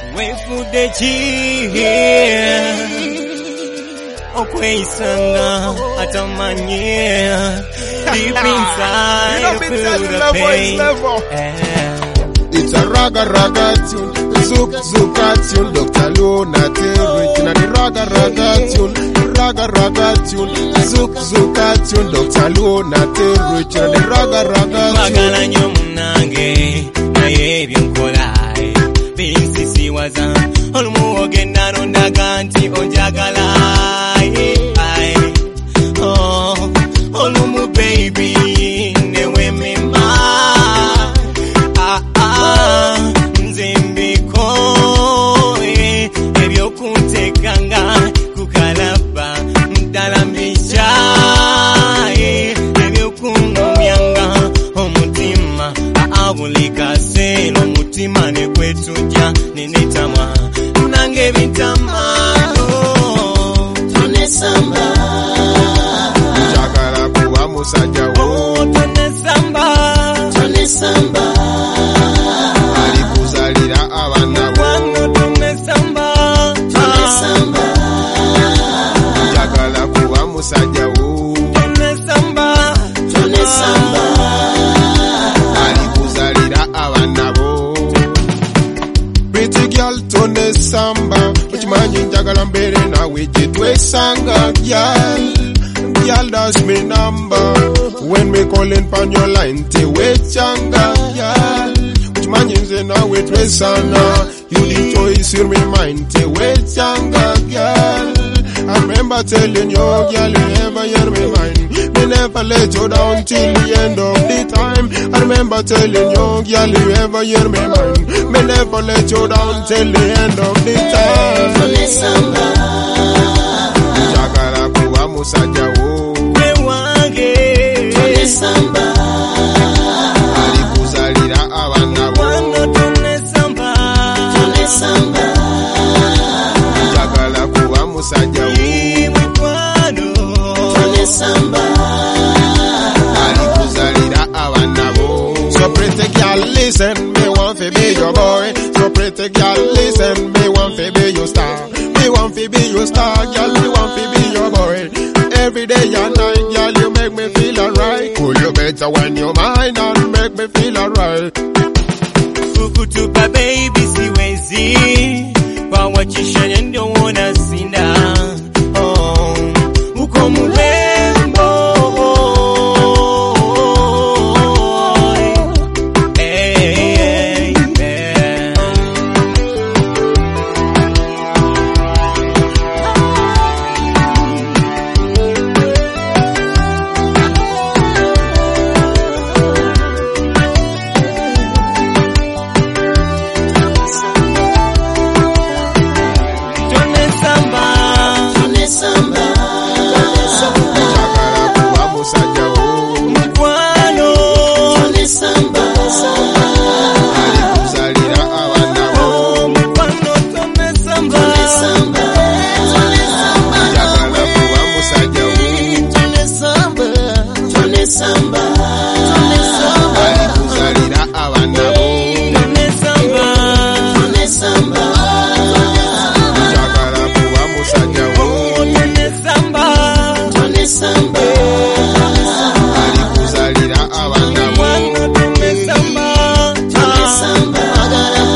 wefudechi okweisanga atamanye deep inside you feel the pain. It's a raga tune, zuka tune, Dr. Lunatic original. The raga tune, zuka tune, Dr. Lunatic original. The raga tune. Magala nyomunange naye byonkolai binsisi waza olumuogenda nondaga nti onjagala olumu baby newe mema nze mbiko ebyokuntekanga kukalaba mdalambisha ebyokunnomyanga omutima abulikase n'omutima ne kwetujja nenetama nange bitama Tonesamba njagala kuba musajja wo Tonesamba alikuzalira abaana bo Tonesamba njagala kuba musajja wo Tonesamba alikuzalira abaana bo Pretty girl Tonesamba ukimanyi njagala mbere nawe gye twesanga girl that's me number when me calling pon your line tewechanga girl ukimanyi nze nawe twesanga you the choice in my mind tewechanga girl I remember telling you girl you never hear me mind me never let you down till the end of the time I remember telling you girl you ever hear me mind me never let you down till the end of the time Tonesamba njagala kuba musajja wo Tonesamba alikuzalira abaana bo Tonesamba njagala kuba musajja wo Tonesamba alikuzalira abaana bo So pretty girl listen me want to be your boy So pretty girl listen me want to be your star Me want to be your star girl me want to be your boy Every day and night, girl, you make me feel alright. Cool, you better when you're mine and make me feel alright. Kukutupa baby siwezi kwa wachisha ndio wanna sinda uko mrembo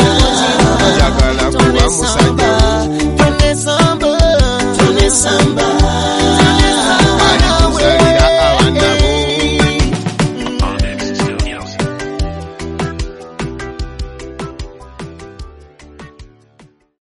Tonesamba